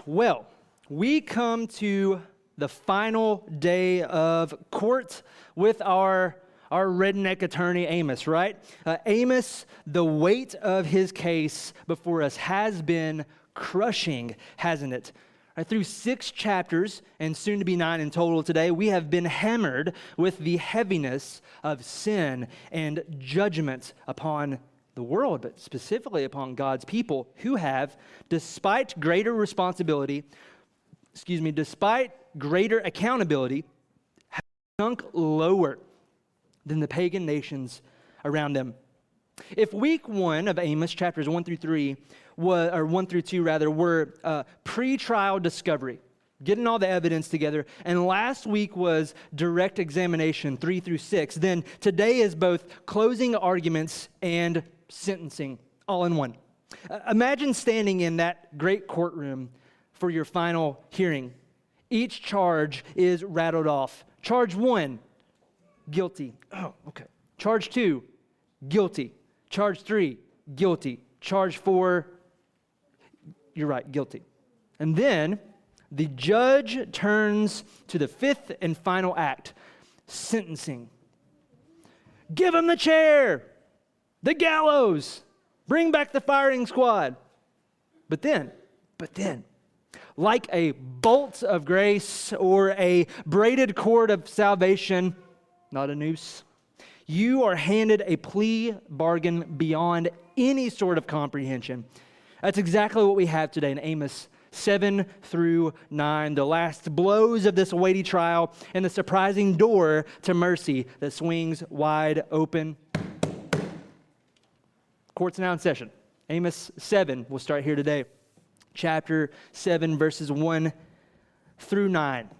Well, we come to the final day of court with our redneck attorney, Amos, right? Amos, the weight of his case before us has been crushing, hasn't it? Right, through 6 chapters, and soon to be 9 in total today, we have been hammered with the heaviness of sin and judgment upon the world, but specifically upon God's people who have, despite greater accountability, have sunk lower than the pagan nations around them. If week 1 of Amos, chapters 1 through 2, were pre-trial discovery, getting all the evidence together, and last week was direct examination, 3 through 6, then today is both closing arguments and sentencing, all in one. Imagine standing in that great courtroom for your final hearing. Each charge is rattled off. Charge 1, guilty. Oh, okay. Charge 2, guilty. Charge 3, guilty. Charge 4, you're right, guilty. And then the judge turns to the 5th and final act, sentencing. Give him the chair, the gallows, bring back the firing squad. But then, like a bolt of grace or a braided cord of salvation, not a noose, you are handed a plea bargain beyond any sort of comprehension. That's exactly what we have today in Amos 7 through 9, the last blows of this weighty trial and the surprising door to mercy that swings wide open. Court's now in session. Amos 7, we'll start here today. Chapter 7, verses 1 through 9.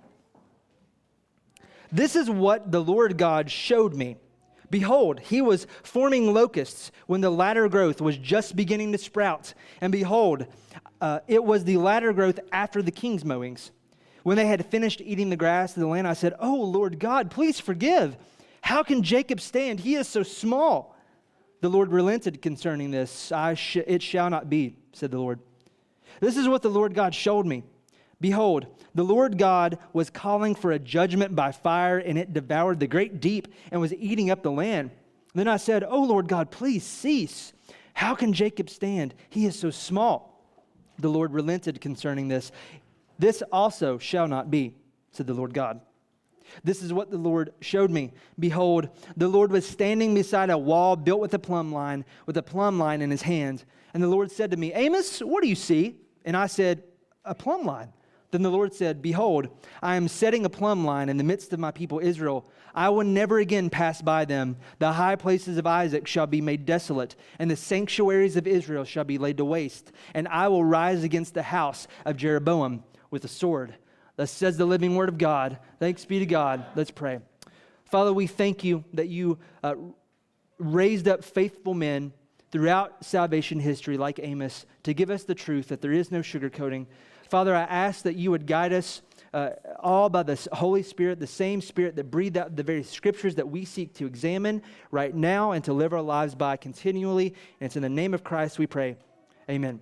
This is what the Lord God showed me. Behold, he was forming locusts when the latter growth was just beginning to sprout. And behold, it was the latter growth after the king's mowings. When they had finished eating the grass of the land, I said, "Oh, Lord God, please forgive. How can Jacob stand? He is so small." The Lord relented concerning this. It shall not be, said the Lord. This is what the Lord God showed me. Behold, the Lord God was calling for a judgment by fire, and it devoured the great deep and was eating up the land. Then I said, "Oh, Lord God, please cease. How can Jacob stand? He is so small." The Lord relented concerning this. This also shall not be, said the Lord God. This is what the Lord showed me. Behold, the Lord was standing beside a wall built with a plumb line in his hand. And the Lord said to me, "Amos, what do you see?" And I said, "A plumb line." Then the Lord said, "Behold, I am setting a plumb line in the midst of my people Israel. I will never again pass by them. The high places of Isaac shall be made desolate, and the sanctuaries of Israel shall be laid to waste. And I will rise against the house of Jeroboam with a sword. Thus says the living word of God. Thanks be to God. Let's pray. Father, we thank you that you raised up faithful men throughout salvation history like Amos to give us the truth that there is no sugarcoating. Father, I ask that you would guide us all by the Holy Spirit, the same Spirit that breathed out the very scriptures that we seek to examine right now and to live our lives by continually. And it's in the name of Christ we pray. Amen.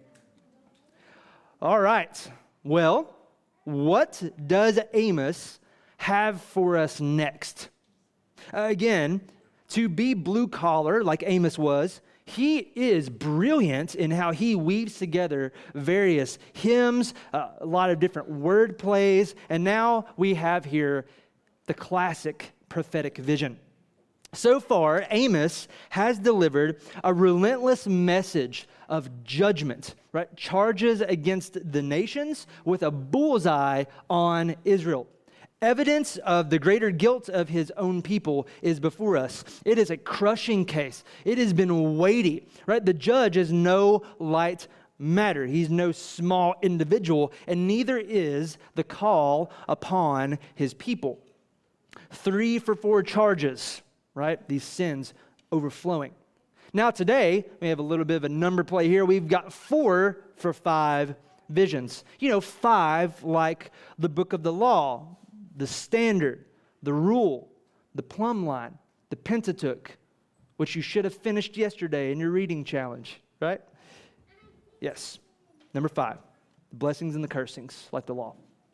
All right. Well, what does Amos have for us next? Again, to be blue collar like Amos was, he is brilliant in how he weaves together various hymns, a lot of different word plays, and now we have here the classic prophetic vision. So far, Amos has delivered a relentless message of judgment, right? Charges against the nations with a bullseye on Israel. Evidence of the greater guilt of his own people is before us. It is a crushing case. It has been weighty, right? The judge is no light matter. He's no small individual, and neither is the call upon his people. 3 for 4 charges, right? These sins overflowing. Now today, we have a little bit of a number play here. We've got 4 for 5 visions. 5 like the book of the law, the standard, the rule, the plumb line, the Pentateuch, which you should have finished yesterday in your reading challenge, right? Yes. Number 5, the the blessings and the cursings, like the law.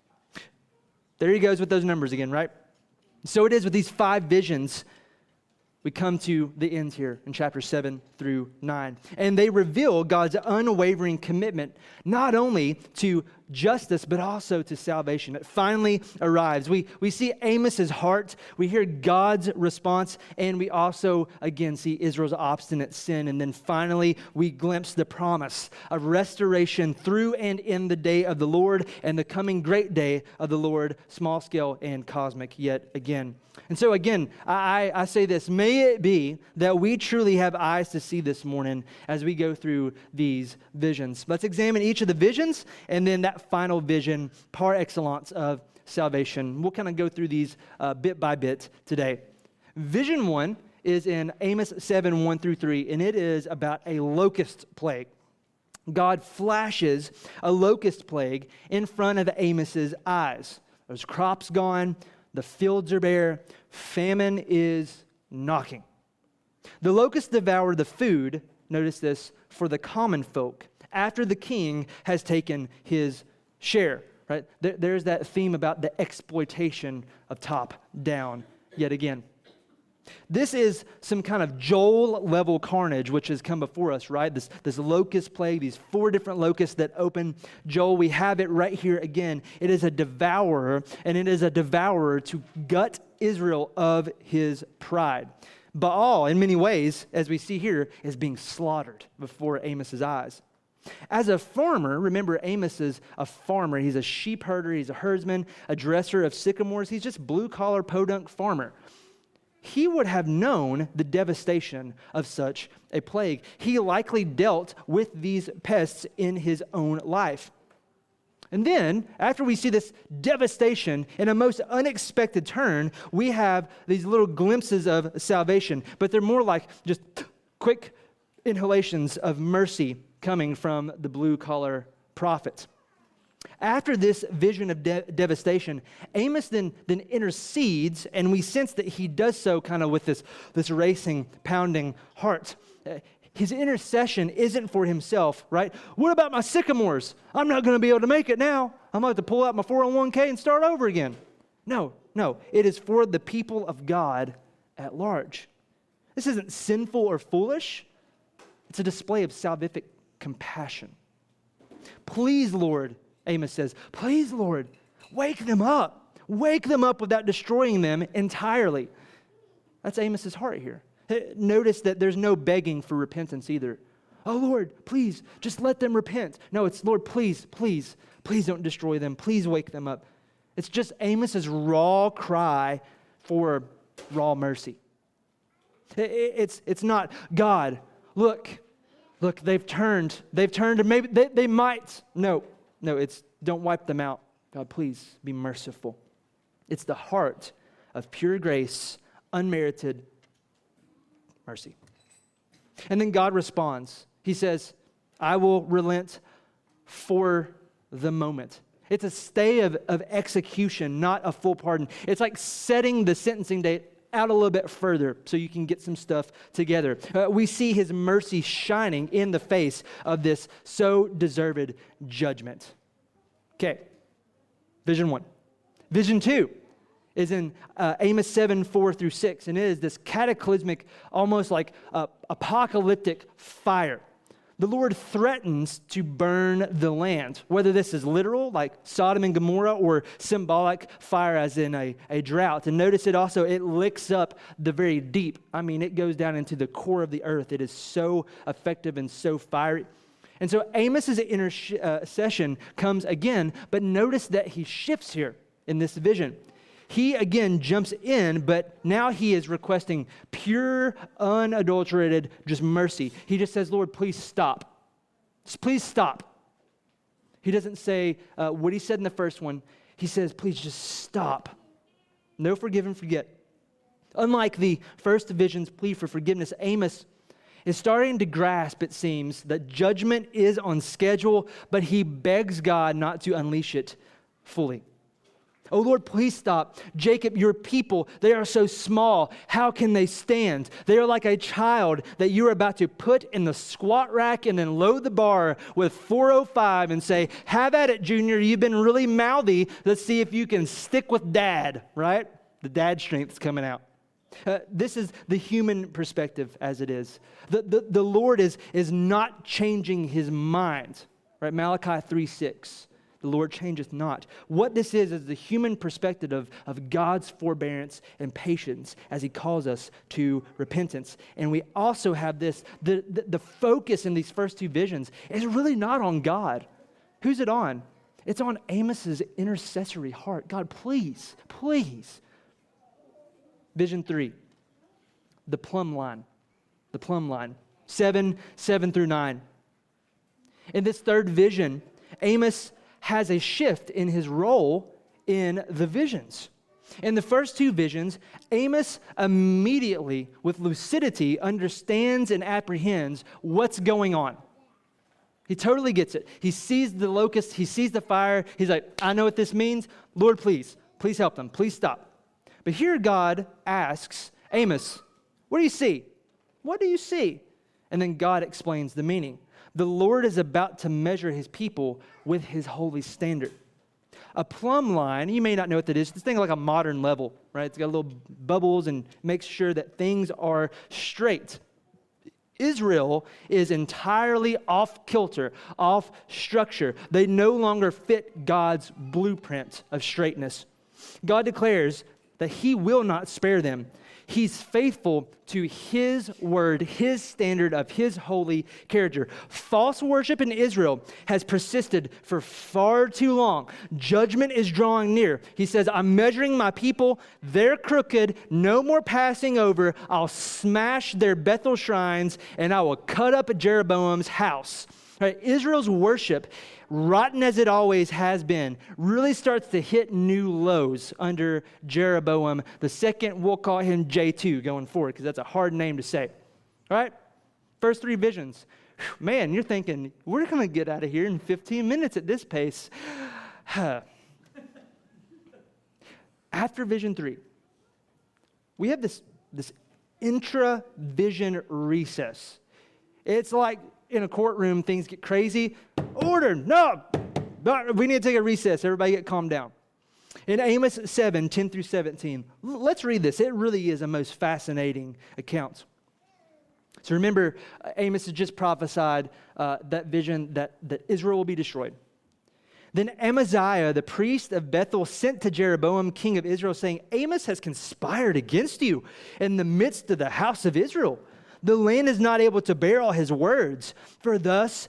There he goes with those numbers again, right? So it is with these 5 visions. We come to the end here in chapter 7 through 9. And they reveal God's unwavering commitment, not only to justice, but also to salvation. It finally arrives. We see Amos's heart, we hear God's response, and we also, again, see Israel's obstinate sin. And then finally, we glimpse the promise of restoration through and in the day of the Lord and the coming great day of the Lord, small scale and cosmic yet again. And so again, I say this, may it be that we truly have eyes to see this morning as we go through these visions. Let's examine each of the visions and then that final vision par excellence of salvation. We'll kind of go through these bit by bit today. Vision 1 is in Amos 7, 1 through 3, and it is about a locust plague. God flashes a locust plague in front of Amos's eyes. There's crops gone, the fields are bare, famine is knocking. The locusts devour the food, notice this, for the common folk after the king has taken his share, right? There's that theme about the exploitation of top down yet again. This is some kind of Joel-level carnage which has come before us, right? This locust plague, these 4 different locusts that open Joel. We have it right here again. It is a devourer, and it is a devourer to gut Israel of his pride. Baal, in many ways, as we see here, is being slaughtered before Amos's eyes. As a farmer, remember Amos is a farmer. He's a sheep herder, he's a herdsman, a dresser of sycamores. He's just blue-collar, podunk farmer. He would have known the devastation of such a plague. He likely dealt with these pests in his own life. And then, after we see this devastation in a most unexpected turn, we have these little glimpses of salvation, but they're more like just quick inhalations of mercy coming from the blue-collar prophet. After this vision of devastation, Amos then intercedes, and we sense that he does so kind of with this racing, pounding heart. His intercession isn't for himself, right? What about my sycamores? I'm not going to be able to make it now. I'm going to have to pull out my 401k and start over again. No. It is for the people of God at large. This isn't sinful or foolish. It's a display of salvific compassion. Please, Lord, Amos says, please, Lord, wake them up. Wake them up without destroying them entirely. That's Amos's heart here. Notice that there's no begging for repentance either. Oh, Lord, please, just let them repent. No, it's, Lord, please don't destroy them. Please wake them up. It's just Amos's raw cry for raw mercy. It's not, God, look, they've turned, and maybe they might. No, it's don't wipe them out. God, please be merciful. It's the heart of pure grace, unmerited mercy. And then God responds. He says, I will relent for the moment. It's a stay of execution, not a full pardon. It's like setting the sentencing date out a little bit further so you can get some stuff together. We see his mercy shining in the face of this so deserved judgment. Okay, vision 1. Vision 2 is in Amos 7, 4 through 6, and it is this cataclysmic, almost like apocalyptic fire. The Lord threatens to burn the land, whether this is literal, like Sodom and Gomorrah, or symbolic fire, as in a drought. And notice it licks up the very deep. I mean, it goes down into the core of the earth. It is so effective and so fiery. And so Amos's intercession comes again, but notice that he shifts here in this vision. He again jumps in, but now he is requesting pure, unadulterated, just mercy. He just says, Lord, please stop. Just please stop. He doesn't say what he said in the first one. He says, please just stop. No forgive and forget. Unlike the first vision's plea for forgiveness, Amos is starting to grasp, it seems, that judgment is on schedule, but he begs God not to unleash it fully. Oh Lord, please stop. Jacob, your people, they are so small. How can they stand? They are like a child that you are about to put in the squat rack and then load the bar with 405 and say, have at it, Junior. You've been really mouthy. Let's see if you can stick with dad, right? The dad strength's coming out. This is the human perspective as it is. The Lord is not changing his mind, right? Malachi 3:6. The Lord changeth not. What this is the human perspective of God's forbearance and patience as he calls us to repentance. And we also have this, the focus in these first two visions is really not on God. Who's it on? It's on Amos's intercessory heart. God, please, please. Vision 3, the plumb line. The plumb line. 7 through 9. In this third vision, Amos has a shift in his role in the visions. In the first two visions, Amos immediately, with lucidity, understands and apprehends what's going on. He totally gets it. He sees the locust, he sees the fire. He's like, I know what this means. Lord, please help them. Please stop. But here God asks Amos, what do you see? What do you see? And then God explains the meaning. The Lord is about to measure his people with his holy standard. A plumb line, you may not know what that is. This thing like a modern level, right? It's got little bubbles and makes sure that things are straight. Israel is entirely off kilter, off structure. They no longer fit God's blueprint of straightness. God declares that he will not spare them. He's faithful to his word, his standard of his holy character. False worship in Israel has persisted for far too long. Judgment is drawing near. He says, I'm measuring my people. They're crooked. No more passing over. I'll smash their Bethel shrines and I will cut up Jeroboam's house. Right? Israel's worship, rotten as it always has been, really starts to hit new lows under Jeroboam. The second, we'll call him J2 going forward because that's a hard name to say. All right? First three visions. Man, you're thinking, we're going to get out of here in 15 minutes at this pace. After vision 3, we have this intra-vision recess. It's like in a courtroom, things get crazy. Order, no, we need to take a recess. Everybody get calmed down. In Amos 7, 10 through 17, let's read this. It really is a most fascinating account. So remember, Amos has just prophesied that vision that Israel will be destroyed. Then Amaziah, the priest of Bethel, sent to Jeroboam, king of Israel, saying, Amos has conspired against you in the midst of the house of Israel. The land is not able to bear all his words, for thus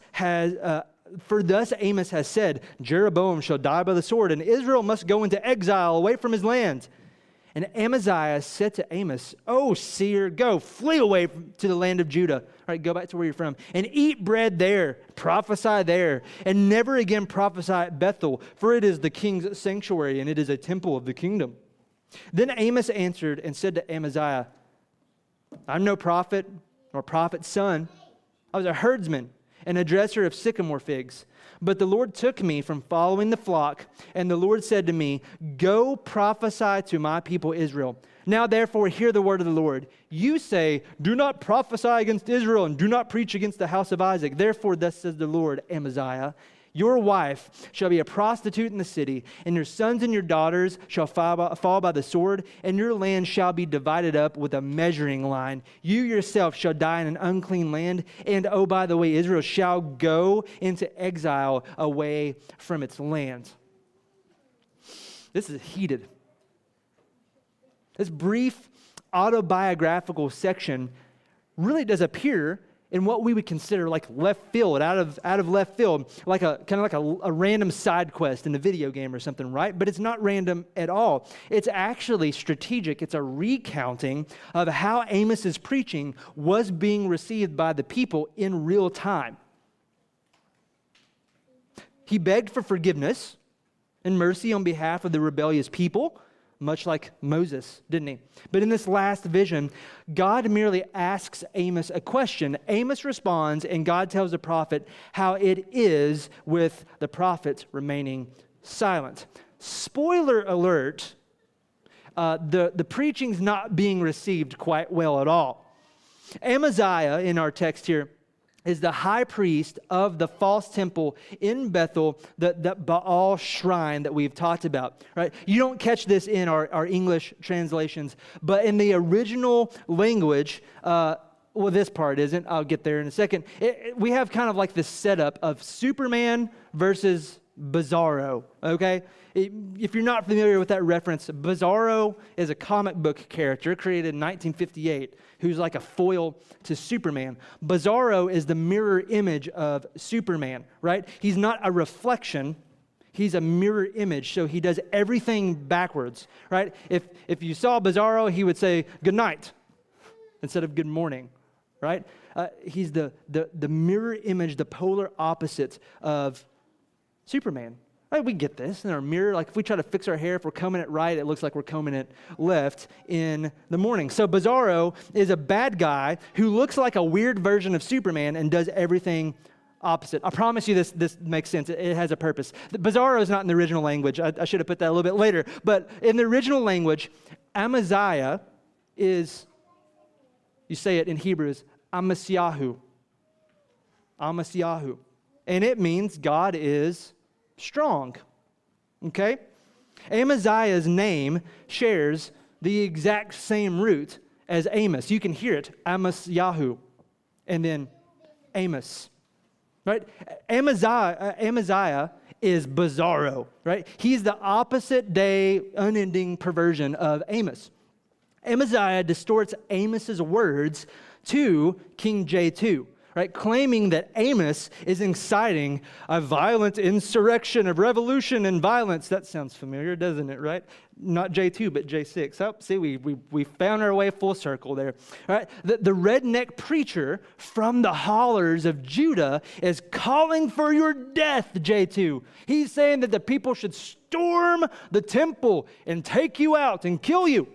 Amos has said, Jeroboam shall die by the sword, and Israel must go into exile away from his land. And Amaziah said to Amos, O seer, go, flee away to the land of Judah. All right, go back to where you're from, and eat bread there, prophesy there, and never again prophesy at Bethel, for it is the king's sanctuary, and it is a temple of the kingdom. Then Amos answered and said to Amaziah, I'm no prophet nor prophet's son. I was a herdsman and a dresser of sycamore figs. But the Lord took me from following the flock, and the Lord said to me, go prophesy to my people Israel. Now therefore hear the word of the Lord. You say, do not prophesy against Israel, and do not preach against the house of Isaac. Therefore thus says the Lord, Amaziah, your wife shall be a prostitute in the city, and your sons and your daughters shall fall by the sword, and your land shall be divided up with a measuring line. You yourself shall die in an unclean land, and oh, by the way, Israel shall go into exile away from its land. This is heated. This brief autobiographical section really does appear in what we would consider like left field, out of left field, like a kind of like a random side quest in a video game or something, right? But it's not random at all. It's actually strategic. It's a recounting of how Amos's preaching was being received by the people in real time. He begged for forgiveness and mercy on behalf of the rebellious people, much like Moses, didn't he? But in this last vision, God merely asks Amos a question. Amos responds, and God tells the prophet how it is with the prophet remaining silent. spoiler alert, the preaching's not being received quite well at all. Amaziah, in our text here, is the high priest of the false temple in Bethel, the Baal shrine that we've talked about, right? You don't catch this in our English translations, but in the original language, well, this part isn't. I'll get there in a second. We have kind of like this setup of Superman versus Bizarro, okay? If you're not familiar with that reference, Bizarro is a comic book character created in 1958 who's like a foil to Superman. Bizarro is the mirror image of Superman, right? He's not a reflection. He's a mirror image, so he does everything backwards, right? If you saw Bizarro, he would say, good night, instead of good morning, right? He's the mirror image, the polar opposite of Superman. Right, we get this in our mirror. Like if we try to fix our hair, if we're combing it right, it looks like we're combing it left in the morning. So Bizarro is a bad guy who looks like a weird version of Superman and does everything opposite. I promise you this makes sense. It has a purpose. Bizarro is not in the original language. I should have put that a little bit later. But in the original language, Amaziah is, you say it in Hebrew, is Amasyahu. Amasyahu. And it means God is strong, okay? Amaziah's name shares the exact same root as Amos. You can hear it, Amasyahu, and then Amos, right? Amaziah is Bizarro, right? He's the opposite day, unending perversion of Amos. Amaziah distorts Amos's words to King J2. Right, claiming that Amos is inciting a violent insurrection of revolution and violence. That sounds familiar, doesn't it, right? Not J2, but J6. Oh, see, we found our way full circle there. Right? The redneck preacher from the hollers of Judah is calling for your death, J2. He's saying that the people should storm the temple and take you out and kill you.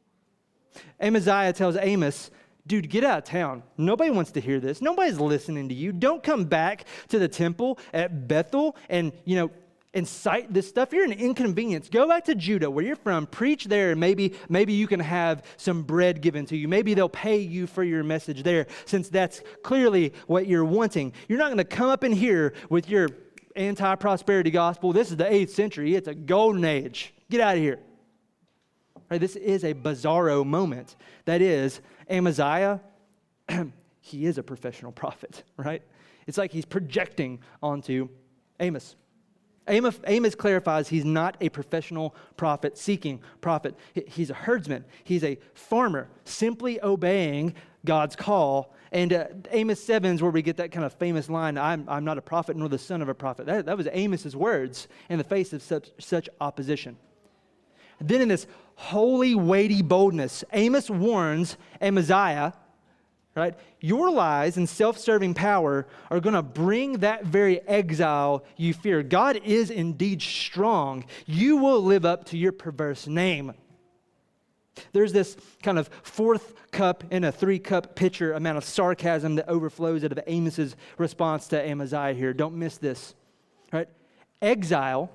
Amaziah tells Amos, dude, get out of town. Nobody wants to hear this. Nobody's listening to you. Don't come back to the temple at Bethel and, incite this stuff. You're an inconvenience. Go back to Judah, where you're from. Preach there. Maybe you can have some bread given to you. Maybe they'll pay you for your message there, since that's clearly what you're wanting. You're not going to come up in here with your anti-prosperity gospel. This is the 8th century. It's a golden age. Get out of here. Right, this is a Bizarro moment. That is, Amaziah, he is a professional prophet, right? It's like he's projecting onto Amos. Amos clarifies he's not a professional prophet, seeking prophet. He's a herdsman. He's a farmer, simply obeying God's call. And Amos 7 is where we get that kind of famous line, I'm not a prophet nor the son of a prophet. That was Amos's words in the face of such opposition. Then in this holy, weighty boldness, Amos warns Amaziah, right? Your lies and self-serving power are going to bring that very exile you fear. God is indeed strong. You will live up to your perverse name. There's this kind of 4th cup in a 3-cup pitcher amount of sarcasm that overflows out of Amos's response to Amaziah here. Don't miss this, right? Exile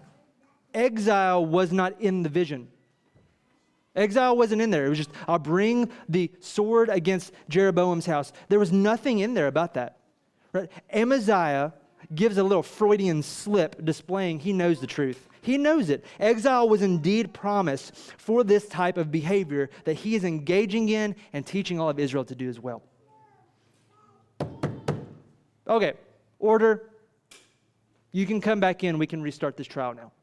was not in the vision. Exile wasn't in there. It was just, I'll bring the sword against Jeroboam's house. There was nothing in there about that. Right? Amaziah gives a little Freudian slip displaying he knows the truth. He knows it. Exile was indeed promised for this type of behavior that he is engaging in and teaching all of Israel to do as well. Okay, order. You can come back in. We can restart this trial now.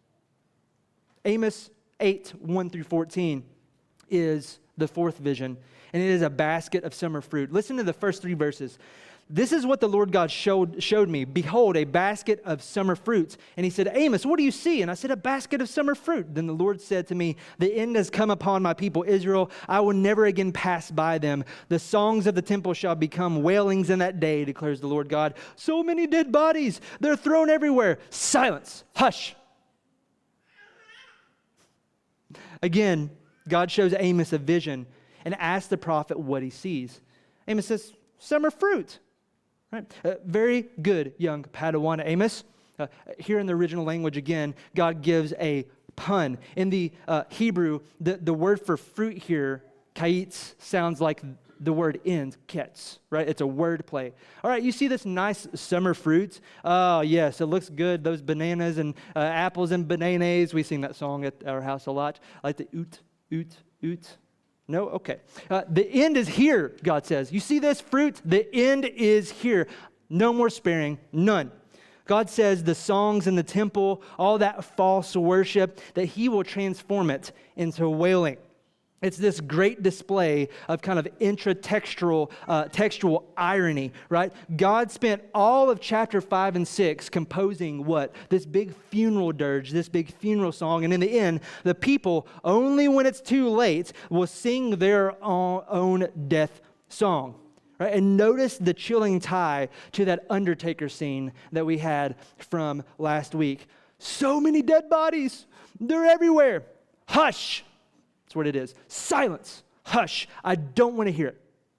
Amos 8, 1 through 14 is the 4th vision, and it is a basket of summer fruit. Listen to the first 3 verses. This is what the Lord God showed me. Behold, a basket of summer fruits. And he said, Amos, what do you see? And I said, a basket of summer fruit. Then the Lord said to me, the end has come upon my people Israel. I will never again pass by them. The songs of the temple shall become wailings in that day, declares the Lord God. So many dead bodies. They're thrown everywhere. Silence. Hush. Again, God shows Amos a vision and asks the prophet what he sees. Amos says, summer fruit. Right? Very good, young Padawan Amos. Here in the original language again, God gives a pun. In the Hebrew, the word for fruit here, kaitz, sounds like the word end, ketz, right? It's a word play. All right, you see this nice summer fruit? Oh, yes, it looks good. Those bananas and apples and bananas. We sing that song at our house a lot. I like the oot, oot, oot. No? Okay. The end is here, God says. You see this fruit? The end is here. No more sparing, none. God says the songs in the temple, all that false worship, that he will transform it into wailing. It's this great display of kind of intratextual textual irony, right? God spent all of chapter 5 and 6 composing what? This big funeral dirge, this big funeral song. And in the end, the people, only when it's too late, will sing their own death song. Right? And notice the chilling tie to that Undertaker scene that we had from last week. So many dead bodies. They're everywhere. Hush. That's what it is. Silence. Hush. I don't want to hear it.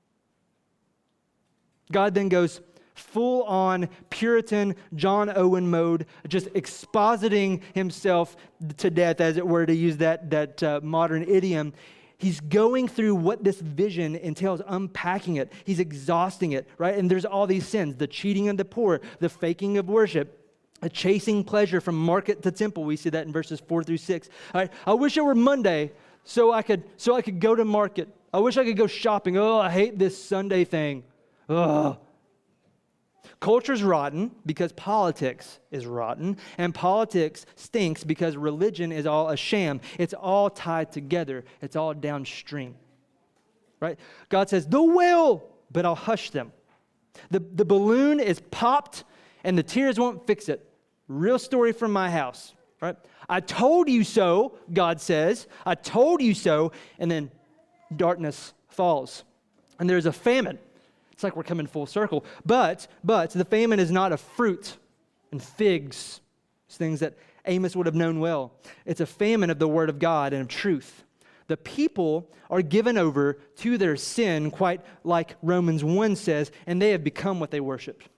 God then goes full on Puritan John Owen mode, just expositing himself to death, as it were, to use that modern idiom. He's going through what this vision entails, unpacking it. He's exhausting it, right? And there's all these sins, the cheating of the poor, the faking of worship, a chasing pleasure from market to temple. We see that in verses 4 through 6. All right, I wish it were Monday so I could go to market. I wish I could go shopping. Oh, I hate this Sunday thing. Ugh. Culture's rotten because politics is rotten, and politics stinks because religion is all a sham. It's all tied together. It's all downstream, right? God says, the will, but I'll hush them. The balloon is popped, and the tears won't fix it. Real story from my house, right? I told you so, God says. I told you so, and then darkness falls, and there's a famine. It's like we're coming full circle. But the famine is not of fruit and figs, things that Amos would have known well. It's a famine of the word of God and of truth. The people are given over to their sin, quite like Romans 1 says, and they have become what they worshiped.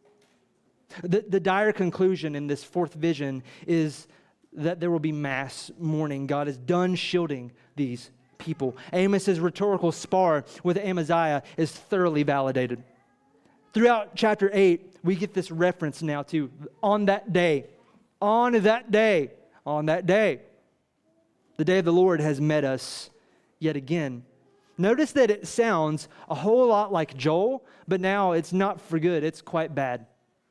The dire conclusion in this fourth vision is that there will be mass mourning. God is done shielding these people. Amos's rhetorical spar with Amaziah is thoroughly validated. Throughout chapter 8, we get this reference now to on that day, on that day, on that day. The day of the Lord has met us yet again. Notice that it sounds a whole lot like Joel, but now it's not for good. It's quite bad.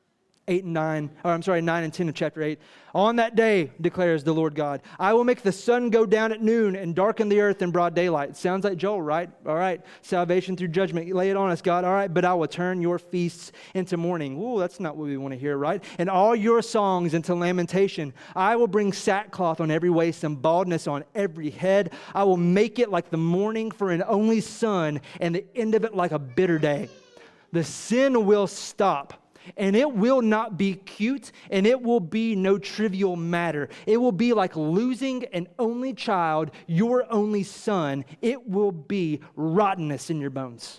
9 and 10 of chapter 8. On that day, declares the Lord God, I will make the sun go down at noon and darken the earth in broad daylight. Sounds like Joel, right? All right. Salvation through judgment. Lay it on us, God. All right. But I will turn your feasts into mourning. Ooh, that's not what we want to hear, right? And all your songs into lamentation. I will bring sackcloth on every waist and baldness on every head. I will make it like the mourning for an only son and the end of it like a bitter day. The sin will stop. And it will not be cute, and it will be no trivial matter. It will be like losing an only child, your only son. It will be rottenness in your bones.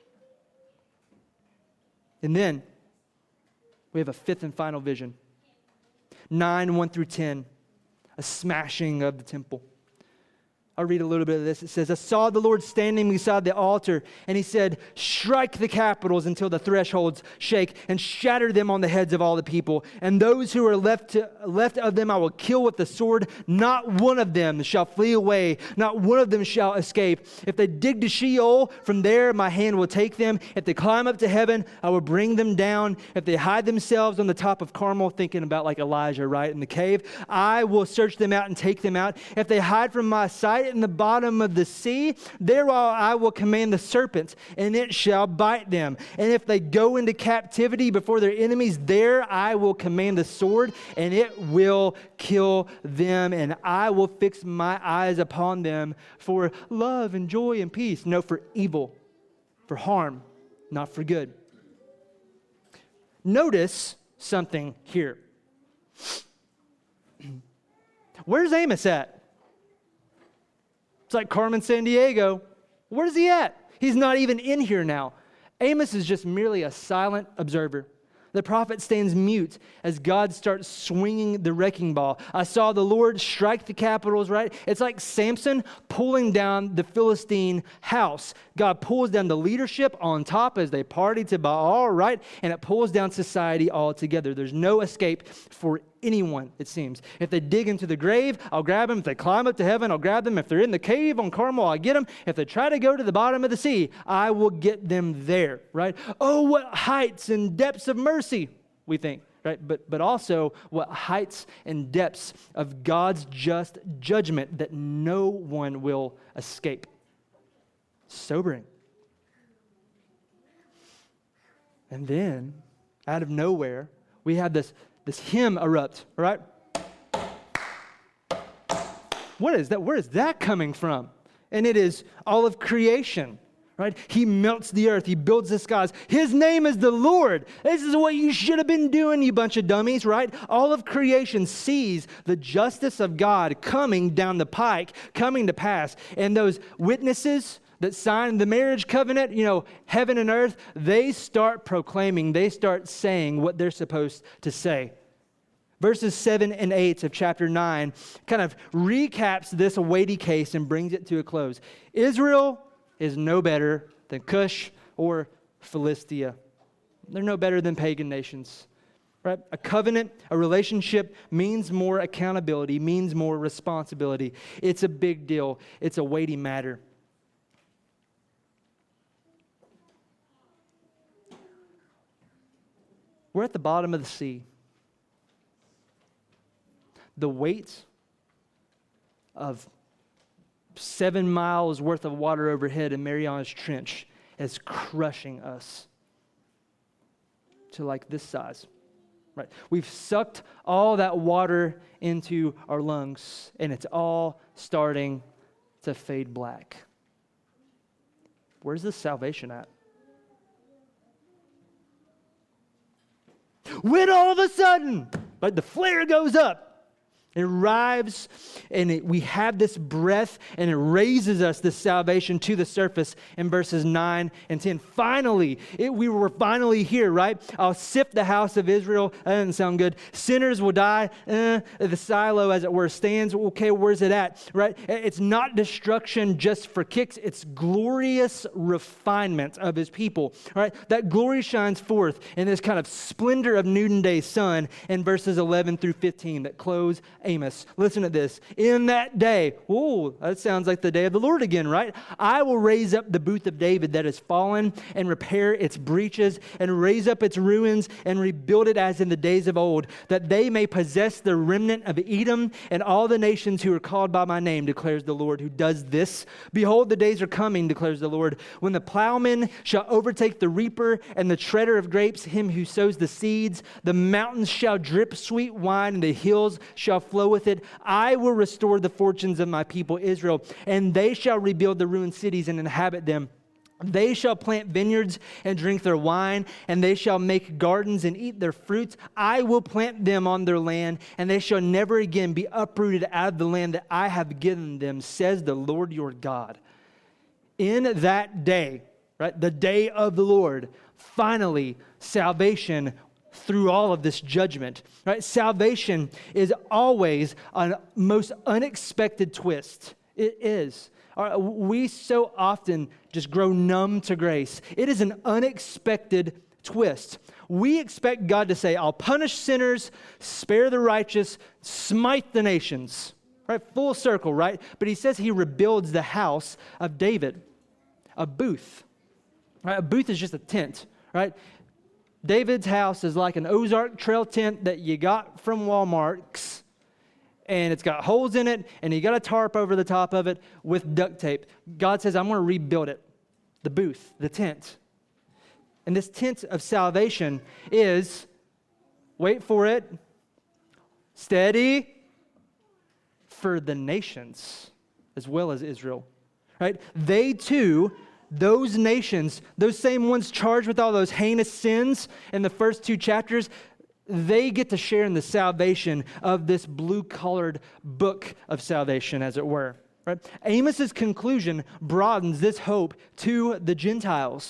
And then we have a fifth and final vision. 9, 1 through 10, a smashing of the temple. I'll read a little bit of this. It says, I saw the Lord standing beside the altar, and he said, strike the capitals until the thresholds shake, and shatter them on the heads of all the people. And those who are left of them I will kill with the sword. Not one of them shall flee away. Not one of them shall escape. If they dig to Sheol, from there my hand will take them. If they climb up to heaven, I will bring them down. If they hide themselves on the top of Carmel, thinking about like Elijah, right, in the cave, I will search them out and take them out. If they hide from my sight in the bottom of the sea, there I will command the serpent, and it shall bite them. And if they go into captivity before their enemies, there I will command the sword, and it will kill them. And I will fix my eyes upon them for love and joy and peace. No, for evil, for harm, not for good. Notice something here. Where's Amos at? It's like Carmen Sandiego. Where's he at? He's not even in here now. Amos is just merely a silent observer. The prophet stands mute as God starts swinging the wrecking ball. I saw the Lord strike the capitals, right? It's like Samson pulling down the Philistine house. God pulls down the leadership on top as they party to Baal, right? And it pulls down society altogether. There's no escape for anyone, it seems. If they dig into the grave, I'll grab them. If they climb up to heaven, I'll grab them. If they're in the cave on Carmel, I'll get them. If they try to go to the bottom of the sea, I will get them there, right? Oh, what heights and depths of mercy, we think, right? But also what heights and depths of God's just judgment that no one will escape. Sobering. And then, out of nowhere, we have this hymn erupt, right? What is that? Where is that coming from? And it is all of creation, right? He melts the earth. He builds the skies. His name is the Lord. This is what you should have been doing, you bunch of dummies, right? All of creation sees the justice of God coming down the pike, coming to pass. And those witnesses that signed the marriage covenant, heaven and earth, they start proclaiming, they start saying what they're supposed to say. Verses 7 and 8 of chapter 9 kind of recaps this weighty case and brings it to a close. Israel is no better than Cush or Philistia. They're no better than pagan nations. Right? A covenant, a relationship means more accountability, means more responsibility. It's a big deal. It's a weighty matter. We're at the bottom of the sea. The weight of 7 miles worth of water overhead in Mariana's Trench is crushing us to like this size. Right? We've sucked all that water into our lungs, and it's all starting to fade black. Where's the salvation at? When all of a sudden, the flare goes up, it arrives, and we have this breath, and it raises us, this salvation, to the surface in verses 9 and 10. Finally, we were finally here, right? I'll sift the house of Israel. That doesn't sound good. Sinners will die. The silo, as it were, stands. Okay, where's it at, right? It's not destruction just for kicks. It's glorious refinement of his people, right? That glory shines forth in this kind of splendor of noonday sun in verses 11 through 15 that close Amos. Listen to this. In that day, that sounds like the day of the Lord again, right? I will raise up the booth of David that has fallen and repair its breaches and raise up its ruins and rebuild it as in the days of old, that they may possess the remnant of Edom and all the nations who are called by my name, declares the Lord who does this. Behold, the days are coming, declares the Lord, when the plowman shall overtake the reaper and the treader of grapes, him who sows the seeds. The mountains shall drip sweet wine and the hills shall flow with it. I will restore the fortunes of my people Israel, and they shall rebuild the ruined cities and inhabit them. They shall plant vineyards and drink their wine, and they shall make gardens and eat their fruits. I will plant them on their land, and they shall never again be uprooted out of the land that I have given them, says the Lord your God. In that day, right, the day of the Lord, finally, salvation through all of this judgment, right? Salvation is always a most unexpected twist. It is. We so often just grow numb to grace. It is an unexpected twist. We expect God to say, I'll punish sinners, spare the righteous, smite the nations, right? Full circle, right? But he says he rebuilds the house of David, a booth, right? A booth is just a tent, right? David's house is like an Ozark Trail tent that you got from Walmart's, and it's got holes in it, and you got a tarp over the top of it with duct tape. God says, I'm going to rebuild it, the booth, the tent. And this tent of salvation is, wait for it, steady, for the nations as well as Israel, right? They too, those nations, those same ones charged with all those heinous sins in the first 2 chapters, they get to share in the salvation of this blue-colored book of salvation, as it were. Right? Amos's conclusion broadens this hope to the Gentiles.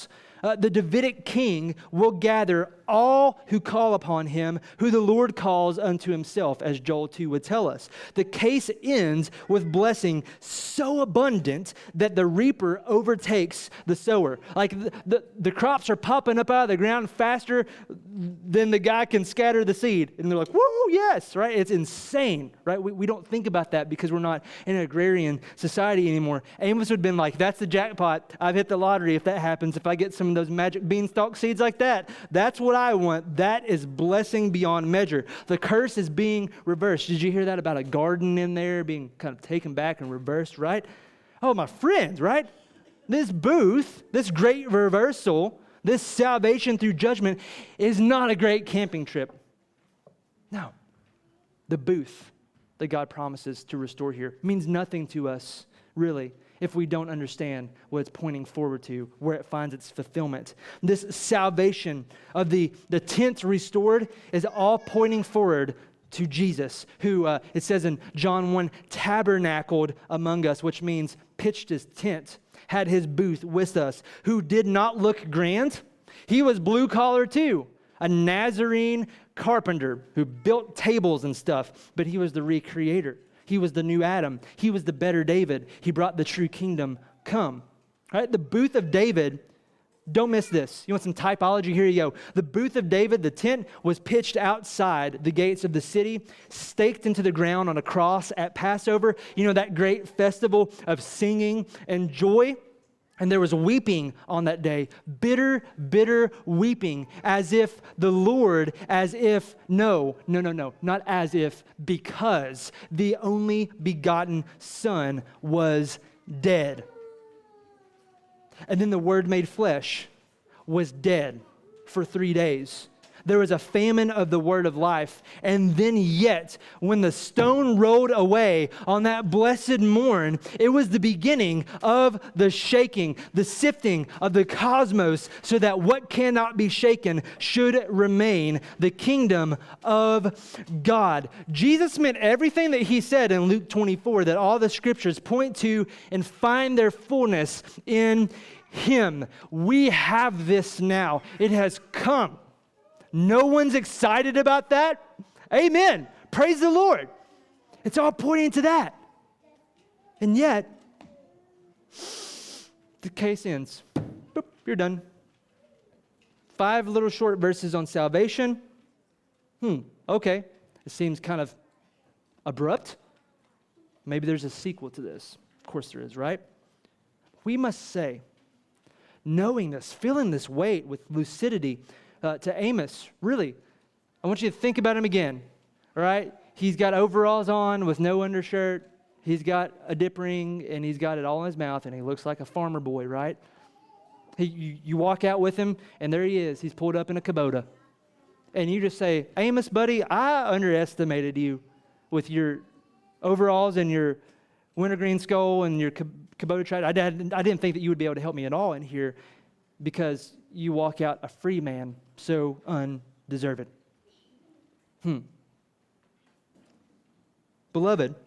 The Davidic king will gather all who call upon him, who the Lord calls unto himself, as Joel 2 would tell us. The case ends with blessing so abundant that the reaper overtakes the sower. Like the crops are popping up out of the ground faster than the guy can scatter the seed. And they're like, woo, yes, right? It's insane, right? We don't think about that because we're not in an agrarian society anymore. Amos would have been like, that's the jackpot. I've hit the lottery if that happens. If I get some of those magic beanstalk seeds like that, that's what I want. That is blessing beyond measure. The curse is being reversed. Did you hear that about a garden in there being kind of taken back and reversed, right? Oh, my friends, right? This booth, this great reversal, this salvation through judgment is not a great camping trip. No. The booth that God promises to restore here means nothing to us, really, if we don't understand what it's pointing forward to, where it finds its fulfillment. This salvation of the tent restored is all pointing forward to Jesus, who, it says in John 1, tabernacled among us, which means pitched his tent, had his booth with us, who did not look grand. He was blue collar too, a Nazarene carpenter who built tables and stuff, but he was the recreator. He was the new Adam. He was the better David. He brought the true kingdom come. Right? The booth of David, don't miss this. You want some typology? Here you go. The booth of David, the tent, was pitched outside the gates of the city, staked into the ground on a cross at Passover. You know, that great festival of singing and joy. And there was weeping on that day, bitter, bitter weeping, as if the Lord, not as if, because the only begotten Son was dead. And then the Word made flesh was dead for 3 days. There was a famine of the word of life. And then yet, when the stone rolled away on that blessed morn, it was the beginning of the shaking, the sifting of the cosmos, so that what cannot be shaken should remain, the kingdom of God. Jesus meant everything that he said in Luke 24, that all the scriptures point to and find their fullness in him. We have this now. It has come. No one's excited about that? Amen. Praise the Lord. It's all pointing to that. And yet, the case ends. Boop, you're done. 5 little short verses on salvation. Okay. It seems kind of abrupt. Maybe there's a sequel to this. Of course there is, right? We must say, knowing this, feeling this weight with lucidity, to Amos, really, I want you to think about him again, all right? He's got overalls on with no undershirt. He's got a dip ring, and he's got it all in his mouth, and he looks like a farmer boy, right? You walk out with him, and there he is. He's pulled up in a Kubota. And you just say, Amos, buddy, I underestimated you with your overalls and your wintergreen skull and your Kubota tractor. I didn't think that you would be able to help me at all in here, because you walk out a free man, so undeserved. Beloved,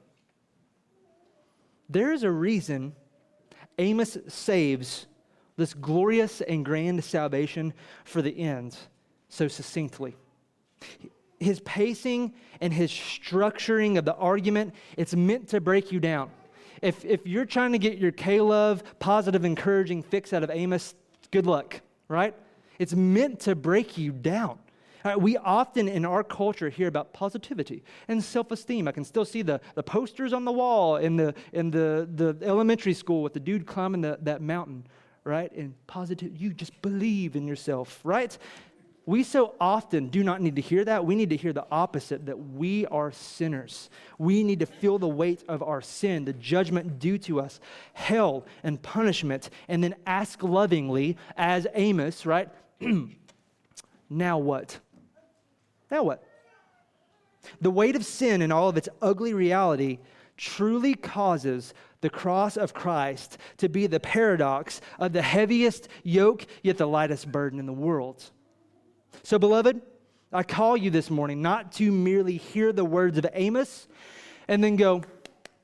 there is a reason Amos saves this glorious and grand salvation for the end so succinctly. His pacing and his structuring of the argument, it's meant to break you down. If you're trying to get your K-Love positive, encouraging fix out of Amos, good luck, right? It's meant to break you down. We often in our culture hear about positivity and self-esteem. I can still see the posters on the wall in the elementary school with the dude climbing that mountain, right? And positive, you just believe in yourself, right? We so often do not need to hear that. We need to hear the opposite, that we are sinners. We need to feel the weight of our sin, the judgment due to us, hell and punishment, and then ask lovingly, as Amos, right? Now what? Now what? The weight of sin and all of its ugly reality truly causes the cross of Christ to be the paradox of the heaviest yoke, yet the lightest burden in the world. So, beloved, I call you this morning not to merely hear the words of Amos and then go,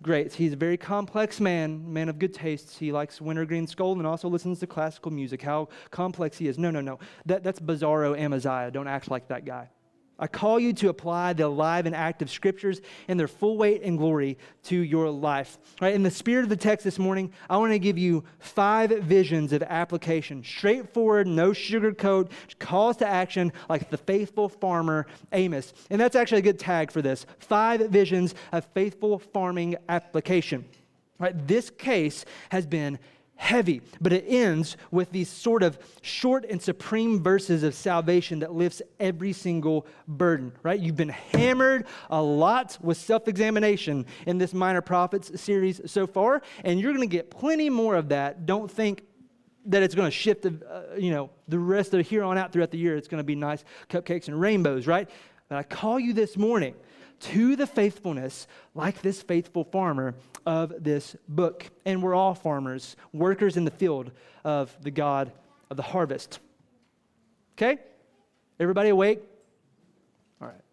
great. He's a very complex man of good tastes. He likes Wintergreen Skull and also listens to classical music. How complex he is. No. That's Bizarro Amaziah. Don't act like that guy. I call you to apply the alive and active scriptures in their full weight and glory to your life. All right, in the spirit of the text this morning, I want to give you 5 visions of application. Straightforward, no sugarcoat, calls to action like the faithful farmer Amos. And that's actually a good tag for this. 5 visions of faithful farming application. All right, this case has been heavy, but it ends with these sort of short and supreme verses of salvation that lifts every single burden, right? You've been hammered a lot with self-examination in this Minor Prophets series so far, and you're going to get plenty more of that. Don't think that it's going to shift, the rest of here on out throughout the year. It's going to be nice cupcakes and rainbows, right? But I call you this morning to the faithfulness like this faithful farmer of this book. And we're all farmers, workers in the field of the God of the harvest. Okay? Everybody awake? All right.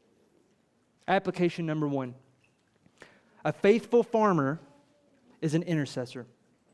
Application number 1. A faithful farmer is an intercessor.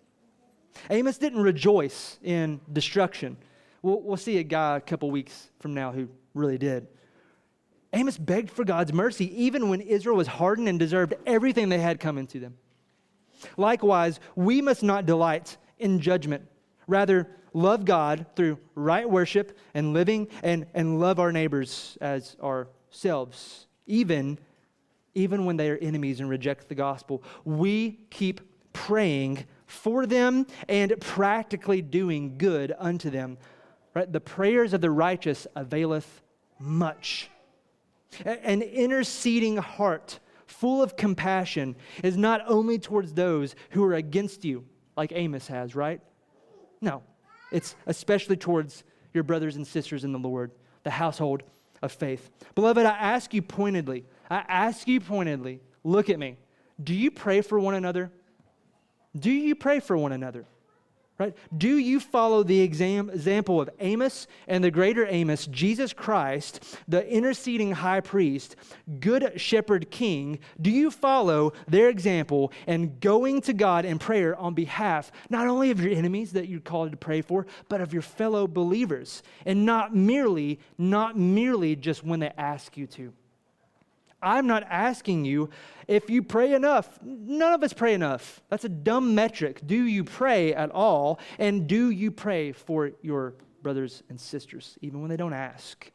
Amos didn't rejoice in destruction. We'll see a guy a couple weeks from now who really did. Amos begged for God's mercy even when Israel was hardened and deserved everything they had coming to them. Likewise, we must not delight in judgment. Rather, love God through right worship and living and love our neighbors as ourselves, even when they are enemies and reject the gospel. We keep praying for them and practically doing good unto them. Right? The prayers of the righteous availeth much. An interceding heart full of compassion is not only towards those who are against you, like Amos has, right? No, it's especially towards your brothers and sisters in the Lord, the household of faith. Beloved, I ask you pointedly, look at me. Do you pray for one another? Do you pray for one another? Right? Do you follow the example of Amos and the greater Amos, Jesus Christ, the interceding high priest, good shepherd king? Do you follow their example and going to God in prayer on behalf not only of your enemies that you're called to pray for, but of your fellow believers, and not merely just when they ask you to? I'm not asking you if you pray enough. None of us pray enough. That's a dumb metric. Do you pray at all? And do you pray for your brothers and sisters, even when they don't ask?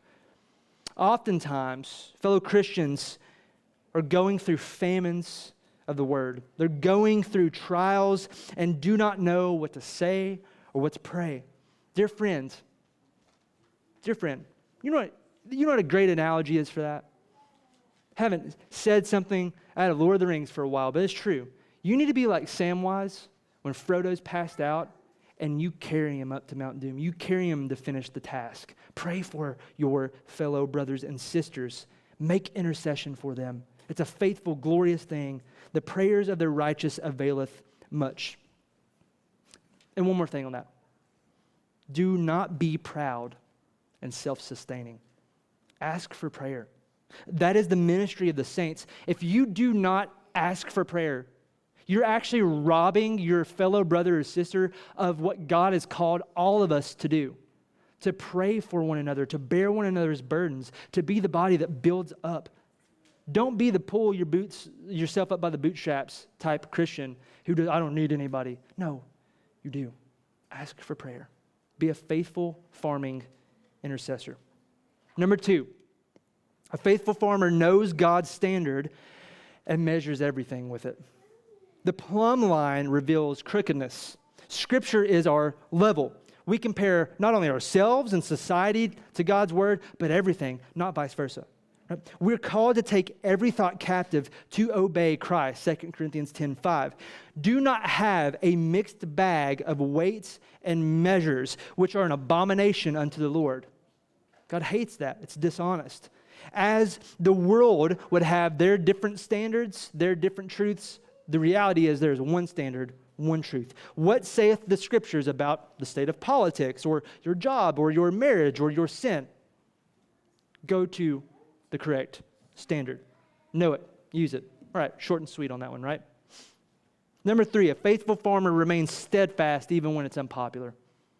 Oftentimes, fellow Christians are going through famines of the word. They're going through trials and do not know what to say or what to pray. Dear friend, you know what a great analogy is for that? Haven't said something out of Lord of the Rings for a while, but it's true. You need to be like Samwise when Frodo's passed out and you carry him up to Mount Doom. You carry him to finish the task. Pray for your fellow brothers and sisters. Make intercession for them. It's a faithful, glorious thing. The prayers of the righteous availeth much. And one more thing on that. Do not be proud and self-sustaining. Ask for prayer. That is the ministry of the saints. If you do not ask for prayer, you're actually robbing your fellow brother or sister of what God has called all of us to do. To pray for one another, to bear one another's burdens, to be the body that builds up. Don't be the pull yourself up by the bootstraps type Christian who does, I don't need anybody. No, you do. Ask for prayer. Be a faithful farming intercessor. Number 2. A faithful farmer knows God's standard and measures everything with it. The plumb line reveals crookedness. Scripture is our level. We compare not only ourselves and society to God's word, but everything, not vice versa. Right? We're called to take every thought captive to obey Christ, 2 Corinthians 10:5. Do not have a mixed bag of weights and measures, which are an abomination unto the Lord. God hates that. It's dishonest. As the world would have their different standards, their different truths, the reality is there's one standard, one truth. What saith the Scriptures about the state of politics or your job or your marriage or your sin? Go to the correct standard. Know it. Use it. All right, short and sweet on that one, right? Number 3, a faithful farmer remains steadfast even when it's unpopular.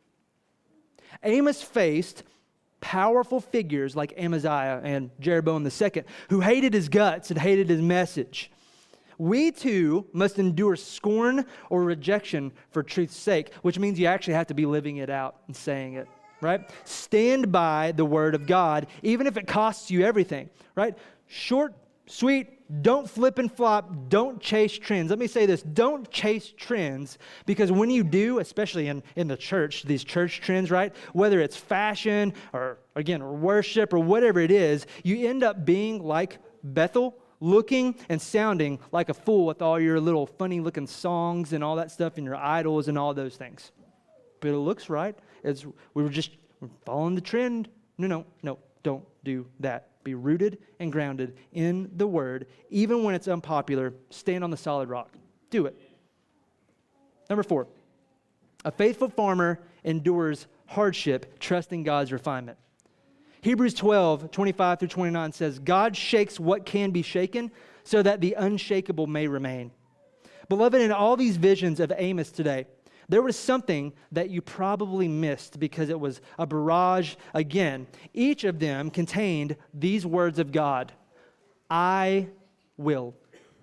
Amos faced powerful figures like Amaziah and Jeroboam II who hated his guts and hated his message. We too must endure scorn or rejection for truth's sake, which means you actually have to be living it out and saying it, right? Stand by the word of God, even if it costs you everything, right? Short, sweet, don't flip and flop, don't chase trends. Let me say this, don't chase trends, because when you do, especially in the church, these church trends, right? Whether it's fashion or, again, or worship or whatever it is, you end up being like Bethel, looking and sounding like a fool with all your little funny looking songs and all that stuff and your idols and all those things. But it looks right. We're following the trend. No, don't do that. Be rooted and grounded in the word. Even when it's unpopular, stand on the solid rock. Do it. Number 4, a faithful farmer endures hardship, trusting God's refinement. Hebrews 12:25-29 says, God shakes what can be shaken so that the unshakable may remain. Beloved, in all these visions of Amos today, there was something that you probably missed because it was a barrage again. Each of them contained these words of God. I will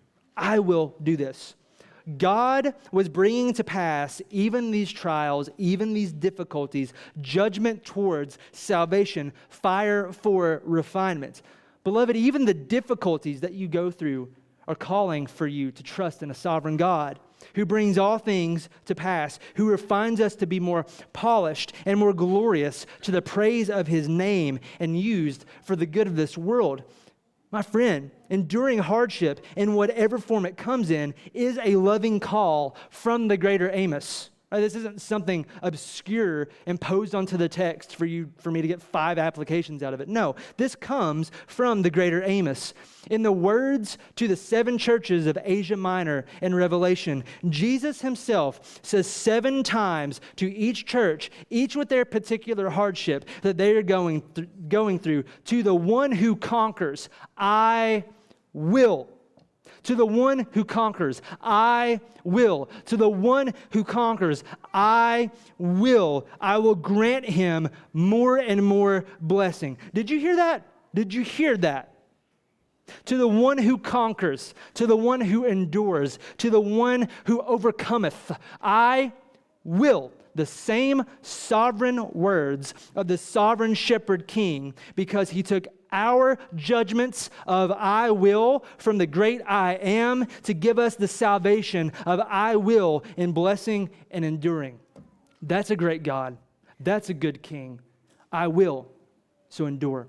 do this. God was bringing to pass even these trials, even these difficulties, judgment towards salvation, fire for refinement. Beloved, even the difficulties that you go through are calling for you to trust in a sovereign God who brings all things to pass, who refines us to be more polished and more glorious to the praise of his name and used for the good of this world. My friend, enduring hardship in whatever form it comes in is a loving call from the greater Amos. This isn't something obscure imposed onto the text for me to get 5 applications out of it. No, this comes from the greater Amos. In the words to the 7 churches of Asia Minor in Revelation, Jesus himself says 7 times to each church, each with their particular hardship that they are going through, to the one who conquers, I will. To the one who conquers, I will. To the one who conquers, I will. I will grant him more and more blessing. Did you hear that? Did you hear that? To the one who conquers, to the one who endures, to the one who overcometh, I will. The same sovereign words of the sovereign shepherd king, because he took our judgments of I will from the great I am to give us the salvation of I will in blessing and enduring. That's a great God. That's a good king. I will, so endure.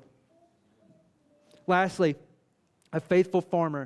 Lastly, a faithful farmer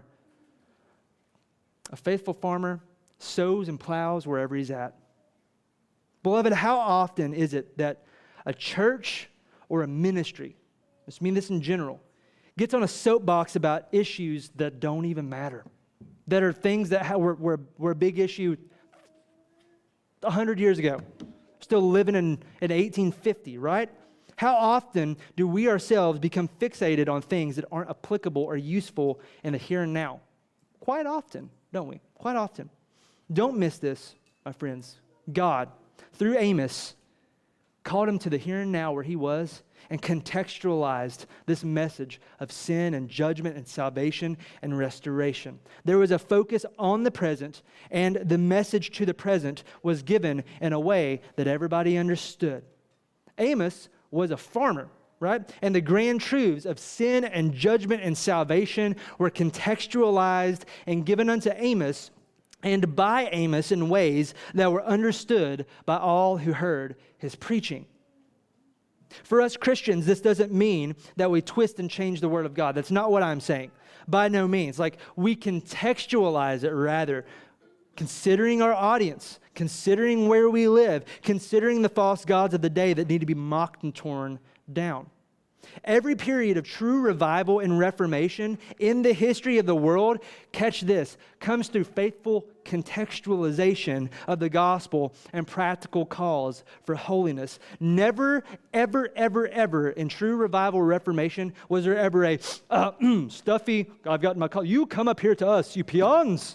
sows and plows wherever he's at. Beloved, how often is it that a church or a ministry, I mean this in general, gets on a soapbox about issues that don't even matter, that are things that were a big issue 100 years ago, still living in 1850, right? How often do we ourselves become fixated on things that aren't applicable or useful in the here and now? Quite often, don't we? Quite often. Don't miss this, my friends. God, through Amos, called him to the here and now where he was and contextualized this message of sin and judgment and salvation and restoration. There was a focus on the present, and the message to the present was given in a way that everybody understood. Amos was a farmer, right? And the grand truths of sin and judgment and salvation were contextualized and given unto Amos and by Amos in ways that were understood by all who heard his preaching. For us Christians, this doesn't mean that we twist and change the word of God. That's not what I'm saying. By no means. Like, we contextualize it rather, considering our audience, considering where we live, considering the false gods of the day that need to be mocked and torn down. Every period of true revival and reformation in the history of the world, catch this, comes through faithful contextualization of the gospel and practical calls for holiness. Never, ever, ever, ever in true revival reformation was there ever a stuffy, I've got my call, you come up here to us, you peons.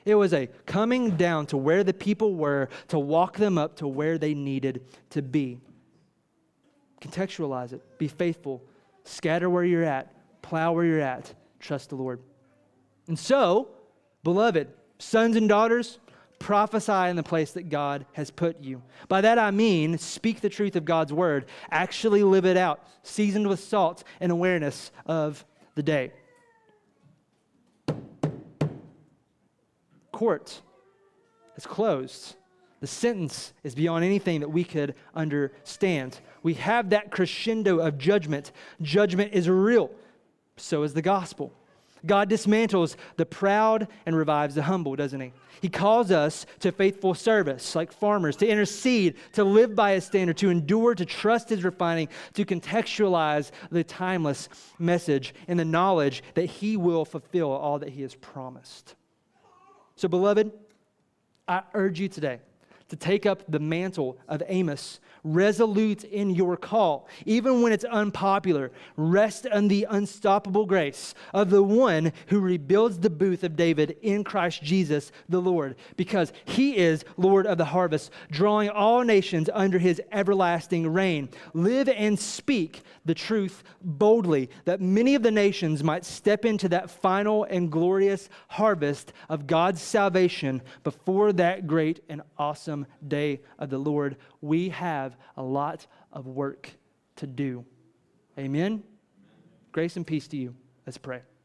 It was a coming down to where the people were to walk them up to where they needed to be. Contextualize it. Be faithful. Scatter where you're at. Plow where you're at. Trust the Lord. And so, beloved, sons and daughters, prophesy in the place that God has put you. By that I mean, speak the truth of God's word. Actually live it out, seasoned with salt and awareness of the day. Court is closed. The sentence is beyond anything that we could understand. We have that crescendo of judgment. Judgment is real. So is the gospel. God dismantles the proud and revives the humble, doesn't he? He calls us to faithful service, like farmers, to intercede, to live by his standard, to endure, to trust his refining, to contextualize the timeless message in the knowledge that he will fulfill all that he has promised. So, beloved, I urge you today to take up the mantle of Amos, resolute in your call, even when it's unpopular. Rest on the unstoppable grace of the one who rebuilds the booth of David in Christ Jesus the Lord, because he is Lord of the harvest, drawing all nations under his everlasting reign. Live and speak the truth boldly, that many of the nations might step into that final and glorious harvest of God's salvation before that great and awesome day of the Lord. We have a lot of work to do. Amen? Grace and peace to you. Let's pray.